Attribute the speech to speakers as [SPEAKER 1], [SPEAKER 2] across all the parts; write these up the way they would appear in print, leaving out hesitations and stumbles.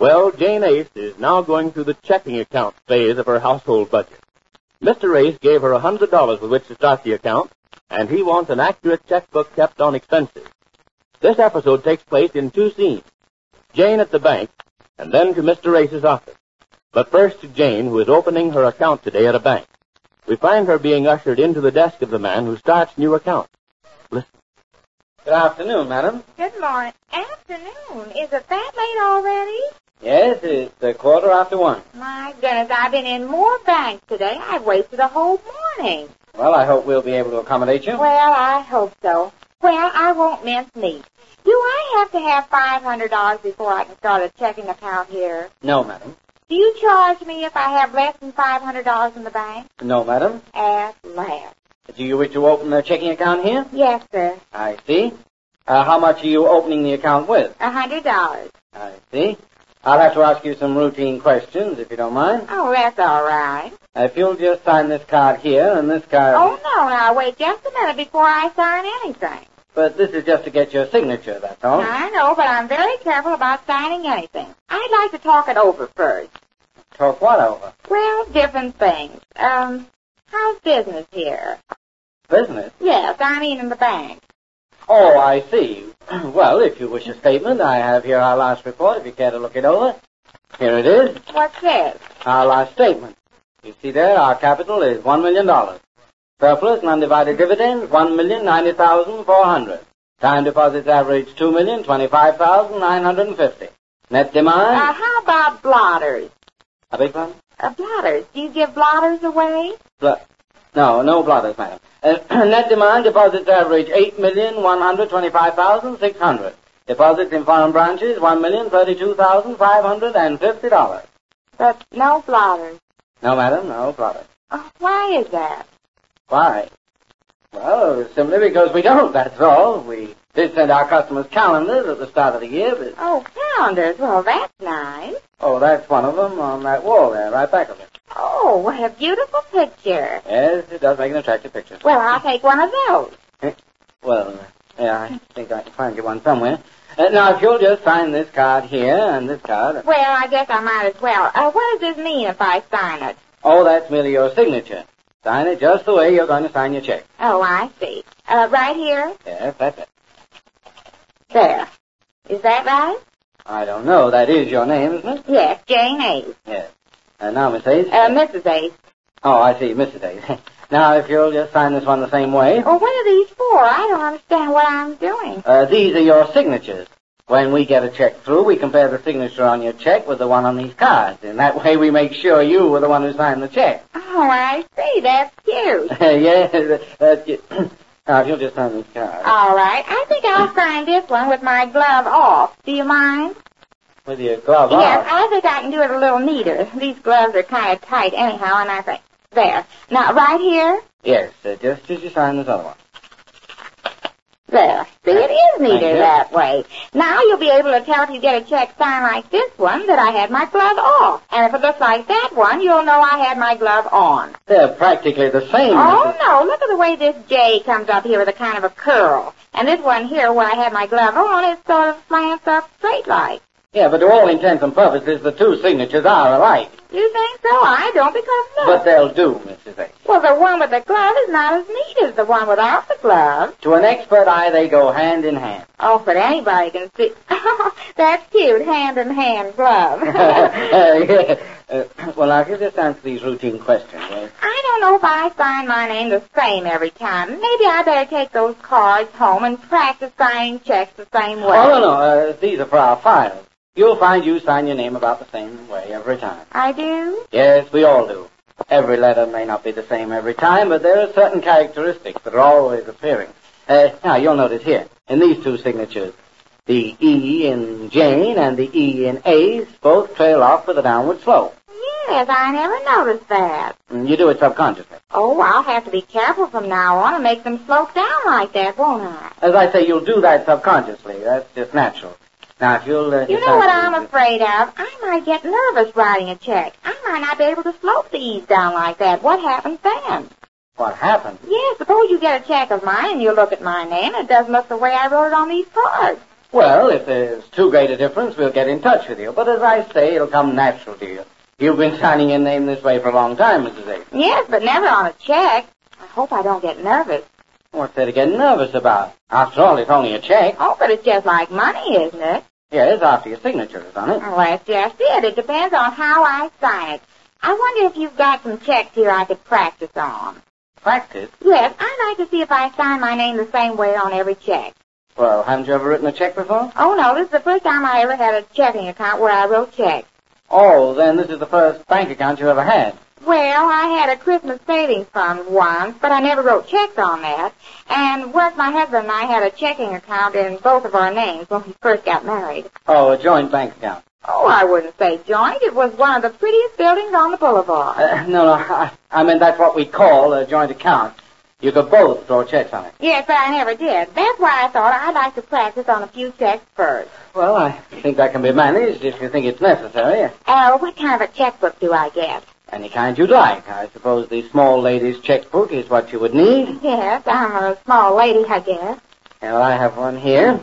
[SPEAKER 1] Well, Jane Ace is now going through the checking account phase of her household budget. Mr. Ace gave her $100 with which to start the account, and he wants an accurate checkbook kept on expenses. This episode takes place in two scenes. Jane at the bank, and then to Mr. Ace's office. But first to Jane, who is opening her account today at a bank. We find her being ushered into the desk of the man who starts new accounts. Listen.
[SPEAKER 2] Good afternoon, madam.
[SPEAKER 3] Good morning. Afternoon. Is it that late already?
[SPEAKER 2] Yes, it's 1:15.
[SPEAKER 3] My goodness, I've been in more banks today. I've wasted a whole morning.
[SPEAKER 2] Well, I hope we'll be able to accommodate you.
[SPEAKER 3] Well, I hope so. Well, I won't mince meat. Do I have to have $500 before I can start a checking account here?
[SPEAKER 2] No, madam.
[SPEAKER 3] Do you charge me if I have less than $500 in the bank?
[SPEAKER 2] No, madam.
[SPEAKER 3] At last.
[SPEAKER 2] Do you wish to open a checking account here?
[SPEAKER 3] Yes, sir.
[SPEAKER 2] I see. How much are you opening the account with?
[SPEAKER 3] $100.
[SPEAKER 2] I see. I'll have to ask you some routine questions, if you don't mind.
[SPEAKER 3] Oh, that's all right.
[SPEAKER 2] If you'll just sign this card here and this card...
[SPEAKER 3] Oh, no, now wait just a minute before I sign anything.
[SPEAKER 2] But this is just to get your signature, that's all.
[SPEAKER 3] I know, but I'm very careful about signing anything. I'd like to talk it over first.
[SPEAKER 2] Talk what over?
[SPEAKER 3] Well, different things. How's business here?
[SPEAKER 2] Business?
[SPEAKER 3] Yes, I mean in the bank.
[SPEAKER 2] Oh, I see. Well, if you wish a statement, I have here our last report, if you care to look it over. Here it is.
[SPEAKER 3] What's this?
[SPEAKER 2] Our last statement. You see there, our capital is $1 million. Surplus and undivided dividends, $1,090,400. Time deposits average $2,025,950. Net demand...
[SPEAKER 3] How about blotters?
[SPEAKER 2] A big one?
[SPEAKER 3] Blotters. Do you give blotters away?
[SPEAKER 2] No blotters, madam. Net demand deposits average $8,125,600. Deposits in foreign branches, $1,032,550.
[SPEAKER 3] But no blotters.
[SPEAKER 2] No, madam, no blotters.
[SPEAKER 3] Oh, why is that?
[SPEAKER 2] Why? Well, simply because we don't, that's all. We did send our customers calendars at the start of the year, but...
[SPEAKER 3] Oh, calendars. Well, that's nice.
[SPEAKER 2] Oh, that's one of them on that wall there, right back of it.
[SPEAKER 3] Oh, what a beautiful picture.
[SPEAKER 2] Yes, it does make an attractive picture.
[SPEAKER 3] Well, I'll take one of those.
[SPEAKER 2] Well, yeah, I think I can find you one somewhere. Now, if you'll just sign this card here and this card...
[SPEAKER 3] Well, I guess I might as well. What does this mean if I sign it?
[SPEAKER 2] Oh, that's merely your signature. Sign it just the way you're going to sign your check.
[SPEAKER 3] Oh, I see. Right here?
[SPEAKER 2] Yes, that's it.
[SPEAKER 3] There. Is that right?
[SPEAKER 2] I don't know. That is your name, isn't it?
[SPEAKER 3] Yes, Jane Ace.
[SPEAKER 2] Yes. Now, Miss Ace?
[SPEAKER 3] Mrs. Ace.
[SPEAKER 2] Oh, I see, Mrs. Ace. Now, if you'll just sign this one the same way.
[SPEAKER 3] Oh, what are these for? I don't understand what I'm doing.
[SPEAKER 2] These are your signatures. When we get a check through, we compare the signature on your check with the one on these cards. And that way we make sure you were the one who signed the check.
[SPEAKER 3] Oh, I see. That's cute.
[SPEAKER 2] Yes, that's cute. Now, if you'll just sign this card.
[SPEAKER 3] All right. I think I'll sign this one with my glove off. Do you mind?
[SPEAKER 2] With your glove
[SPEAKER 3] Yes,
[SPEAKER 2] off?
[SPEAKER 3] I think I can do it a little neater. These gloves are kind of tight anyhow, and I think... There. Now, right here?
[SPEAKER 2] Yes, just as you sign this other one.
[SPEAKER 3] There. See, it is neater
[SPEAKER 2] Thank you.
[SPEAKER 3] that way. Now you'll be able to tell if you get a check signed like this one that I had my glove off. And if it looks like that one, you'll know I had my glove on.
[SPEAKER 2] They're practically the same.
[SPEAKER 3] Oh, no. Look at the way this J comes up here with a kind of a curl. And this one here where I had my glove on, it sort of slants up straight like.
[SPEAKER 2] Yeah, but to all intents and purposes, the two signatures are alike.
[SPEAKER 3] You think so? I don't, because look.
[SPEAKER 2] But they'll do, Mrs. Ace.
[SPEAKER 3] Well, the one with the glove is not as neat as the one without the glove.
[SPEAKER 2] To an expert eye, they go hand in hand.
[SPEAKER 3] Oh, but anybody can see. Oh, that's cute, hand-in-hand glove.
[SPEAKER 2] Yeah. Well, now, if you just answer these routine questions, eh?
[SPEAKER 3] I don't know if I sign my name the same every time. Maybe I better take those cards home and practice signing checks the same way.
[SPEAKER 2] Oh, no. These are for our files. You'll find you sign your name about the same way every time.
[SPEAKER 3] I do?
[SPEAKER 2] Yes, we all do. Every letter may not be the same every time, but there are certain characteristics that are always appearing. Now, you'll notice here, in these two signatures, the E in Jane and the E in Ace both trail off with a downward slope.
[SPEAKER 3] Yes, I never noticed that.
[SPEAKER 2] You do it subconsciously.
[SPEAKER 3] Oh, I'll have to be careful from now on and make them slope down like that, won't I?
[SPEAKER 2] As I say, you'll do that subconsciously. That's just natural. Now, if you'll...
[SPEAKER 3] You know what I'm afraid of? I might get nervous writing a check. I might not be able to slope the E's down like that. What happens then?
[SPEAKER 2] What happened?
[SPEAKER 3] Yes, suppose you get a check of mine and you look at my name and it doesn't look the way I wrote it on these cards.
[SPEAKER 2] Well, if there's too great a difference, we'll get in touch with you. But as I say, it'll come natural to you. You've been signing your name this way for a long time, Mrs. Ace.
[SPEAKER 3] Yes, but never on a check. I hope I don't get nervous.
[SPEAKER 2] What's there to get nervous about? After all, it's only a check.
[SPEAKER 3] Oh, but it's just like money, isn't it?
[SPEAKER 2] Yes, after your signature is on it.
[SPEAKER 3] Well, that's just it. It depends on how I sign it. I wonder if you've got some checks here I could practice on.
[SPEAKER 2] Practice?
[SPEAKER 3] Yes, I'd like to see if I sign my name the same way on every check.
[SPEAKER 2] Well, haven't you ever written a check before?
[SPEAKER 3] Oh, no, this is the first time I ever had a checking account where I wrote checks.
[SPEAKER 2] Oh, then this is the first bank account you ever had.
[SPEAKER 3] Well, I had a Christmas savings fund once, but I never wrote checks on that. And once my husband and I had a checking account in both of our names when we first got married.
[SPEAKER 2] Oh, a joint bank account.
[SPEAKER 3] Oh, I wouldn't say joint. It was one of the prettiest buildings on the boulevard.
[SPEAKER 2] No, I mean that's what we call a joint account. You could both throw checks on it.
[SPEAKER 3] Yes, but I never did. That's why I thought I'd like to practice on a few checks first.
[SPEAKER 2] Well, I think that can be managed if you think it's necessary.
[SPEAKER 3] What kind of a checkbook do I get?
[SPEAKER 2] Any kind you'd like. I suppose the small lady's checkbook is what you would need.
[SPEAKER 3] Yes, I'm a small lady, I guess.
[SPEAKER 2] Well, I have one here.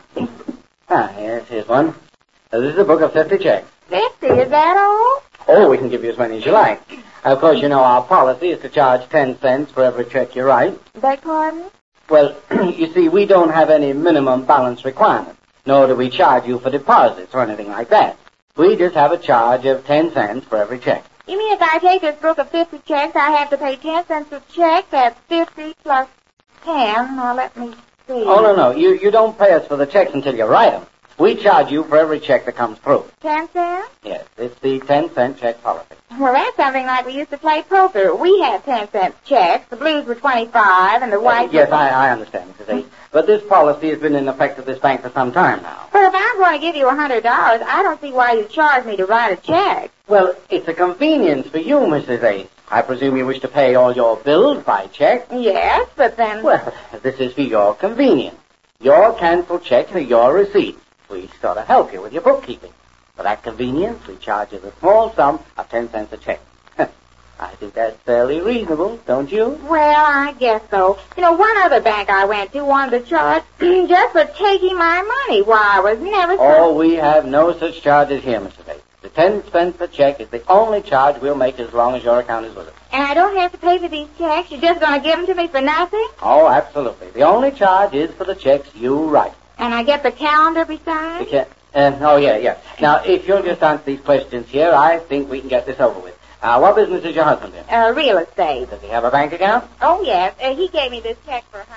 [SPEAKER 2] Yes, here's one. This is a book of 50 checks.
[SPEAKER 3] 50, is that all?
[SPEAKER 2] Oh, we can give you as many as you like. Of course, you know our policy is to charge 10 cents for every check you write.
[SPEAKER 3] Beg pardon?
[SPEAKER 2] Well, you see, we don't have any minimum balance requirement, nor do we charge you for deposits or anything like that. We just have a charge of 10 cents for every check.
[SPEAKER 3] You mean if I take this book of 50 checks, I have to pay 10 cents a check? That's 50 plus 10. Now, let me see.
[SPEAKER 2] Oh, no. You don't pay us for the checks until you write them. We charge you for every check that comes through.
[SPEAKER 3] 10 cents?
[SPEAKER 2] Yes, it's the 10-cent check policy.
[SPEAKER 3] Well, that's something like we used to play poker. We had 10-cent checks. The blues were 25, and the whites
[SPEAKER 2] Yes, I understand, Mrs. Ace. But this policy has been in effect at this bank for some time now.
[SPEAKER 3] But if I'm going to give you $100, I don't see why you charge me to write a check.
[SPEAKER 2] Well, it's a convenience for you, Mrs. Ace. I presume you wish to pay all your bills by check?
[SPEAKER 3] Yes, but then...
[SPEAKER 2] Well, this is for your convenience. Your canceled checks are your receipts. We sort of help you with your bookkeeping. For that convenience, we charge you the small sum of 10 cents a check. I think that's fairly reasonable, don't you?
[SPEAKER 3] Well, I guess so. You know, one other bank I went to wanted to charge just for taking my money. Why, I was never...
[SPEAKER 2] Oh, we have no such charges here, Mr. Bates. The 10 cents a check is the only charge we'll make as long as your account is with us.
[SPEAKER 3] And I don't have to pay for these checks? You're just going to give them to me for nothing?
[SPEAKER 2] Oh, absolutely. The only charge is for the checks you write.
[SPEAKER 3] And I get the calendar besides?
[SPEAKER 2] Yeah. Now, if you'll just answer these questions here, I think we can get this over with. What business is your husband in?
[SPEAKER 3] Real estate.
[SPEAKER 2] Does he have a bank account?
[SPEAKER 3] Oh, yes. He gave me this check for $100.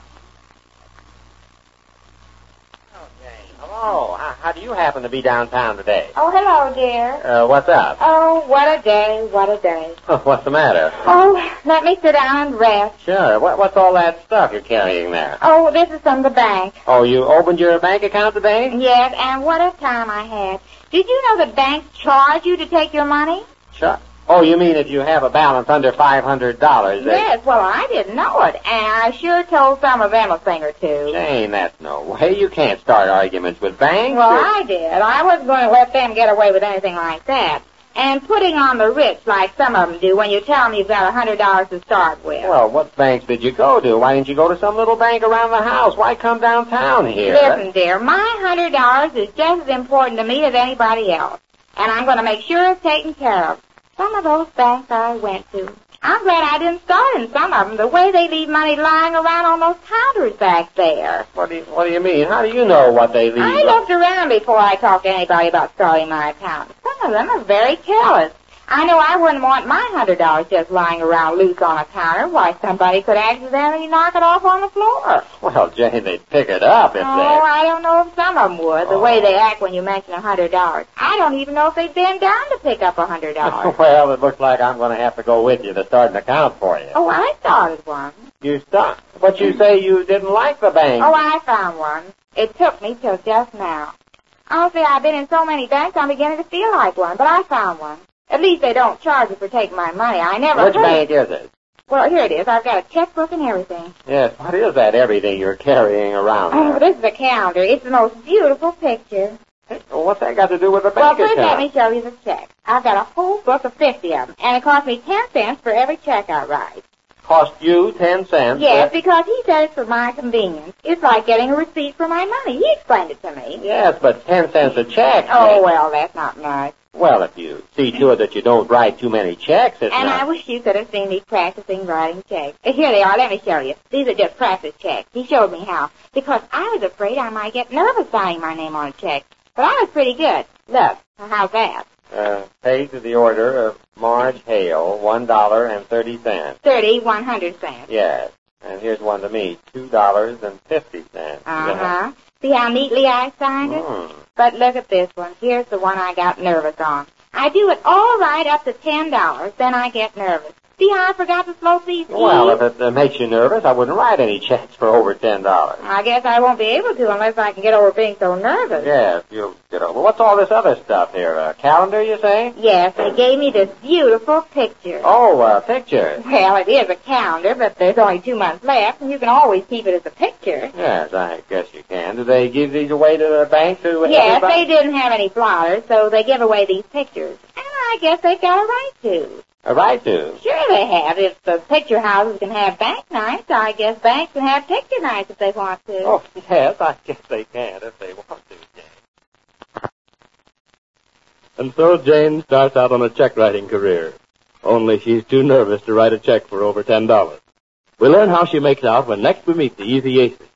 [SPEAKER 1] Hello. How do you happen to be downtown today?
[SPEAKER 3] Oh, hello, dear.
[SPEAKER 1] What's up?
[SPEAKER 3] Oh, what a day, what a day.
[SPEAKER 1] What's the matter?
[SPEAKER 3] Oh, let me sit down and rest.
[SPEAKER 1] Sure. What's all that stuff you're carrying there?
[SPEAKER 3] Oh, this is from the bank.
[SPEAKER 1] Oh, you opened your bank account today?
[SPEAKER 3] Yes, and what a time I had. Did you know that banks charge you to take your money?
[SPEAKER 1] Sure. Oh, you mean if you have a balance under $500?
[SPEAKER 3] Yes, well, I didn't know it, and I sure told some of them a thing or two.
[SPEAKER 1] Jane, that's no way. You can't start arguments with banks.
[SPEAKER 3] Well, I did. I wasn't going to let them get away with anything like that. And putting on the rich like some of them do when you tell them you've got $100 to start with.
[SPEAKER 1] Well, what banks did you go to? Why didn't you go to some little bank around the house? Why come downtown here?
[SPEAKER 3] Listen, dear, my $100 is just as important to me as anybody else. And I'm going to make sure it's taken care of. Some of those banks I went to, I'm glad I didn't start in some of them. The way they leave money lying around on those counters back there.
[SPEAKER 1] What do you mean? How do you know what they leave?
[SPEAKER 3] I looked around before I talked to anybody about starting my account. Some of them are very careless. I know I wouldn't want my $100 just lying around loose on a counter. Why, somebody could accidentally knock it off on the floor.
[SPEAKER 1] Well, Jane, they'd pick it up if
[SPEAKER 3] I don't know if some of them would, the way they act when you mention $100. I don't even know if they'd bend down to pick up $100.
[SPEAKER 1] Well, it looks like I'm going to have to go with you to start an account for you.
[SPEAKER 3] Oh, I started one.
[SPEAKER 1] You started? But you say you didn't like the bank.
[SPEAKER 3] Oh, I found one. It took me till just now. Honestly, I've been in so many banks, I'm beginning to feel like one, but I found one. At least they don't charge you for taking my money. I never
[SPEAKER 1] Which bank is it?
[SPEAKER 3] Well, here it is. I've got a checkbook and everything.
[SPEAKER 1] Yes, what is that everything you're carrying around
[SPEAKER 3] Oh,
[SPEAKER 1] there?
[SPEAKER 3] this is a calendar. It's the most beautiful picture.
[SPEAKER 1] Well, what's that got to do with the
[SPEAKER 3] Well,
[SPEAKER 1] bank
[SPEAKER 3] first let
[SPEAKER 1] account?
[SPEAKER 3] me show you the check. I've got a whole book of 50 of them, and it cost me 10 cents for every check I write.
[SPEAKER 4] cost you 10 cents.
[SPEAKER 3] Yes, because he said it's for my convenience. It's like getting a receipt for my money. He explained it to me.
[SPEAKER 4] Yes, but 10 cents a check.
[SPEAKER 3] Oh, well, that's not nice.
[SPEAKER 4] Well, if you see to it that you don't write too many checks, it's
[SPEAKER 3] And
[SPEAKER 4] not...
[SPEAKER 3] I wish you could have seen me practicing writing checks. Here they are. Let me show you. These are just practice checks. He showed me how. Because I was afraid I might get nervous signing my name on a check. But I was pretty good. Look, how's that?
[SPEAKER 4] Paid to the order of Marge Hale, $1.30.
[SPEAKER 3] 100 cents.
[SPEAKER 4] Yes. And here's one to me, $2.50.
[SPEAKER 3] Uh-huh. See how neatly I signed it? But look at this one. Here's the one I got nervous on. I do it all right up to $10, then I get nervous. See how I forgot to float these
[SPEAKER 4] Well,
[SPEAKER 3] E's?
[SPEAKER 4] if it makes you nervous, I wouldn't write any checks for over $10.
[SPEAKER 3] I guess I won't be able to unless I can get over being so nervous.
[SPEAKER 4] Yes, you'll get over. What's all this other stuff here? A calendar, you say?
[SPEAKER 3] Yes, they gave me this beautiful picture.
[SPEAKER 4] Oh, pictures.
[SPEAKER 3] Well, it is a calendar, but there's only 2 months left, and you can always keep it as a picture.
[SPEAKER 4] Yes, I guess you can. Do they give these away to the bank to
[SPEAKER 3] Yes,
[SPEAKER 4] everybody?
[SPEAKER 3] they didn't have any blotters, so they give away these pictures. And I guess they've got a right to.
[SPEAKER 4] A right to.
[SPEAKER 3] Sure they have. If the picture houses can have bank nights, I guess banks can have picture nights if they want to.
[SPEAKER 4] Oh, yes, I guess they can if they want to, Jane.
[SPEAKER 1] And so Jane starts out on a check writing career. Only she's too nervous to write a check for over $10. We'll learn how she makes out when next we meet the Easy Aces.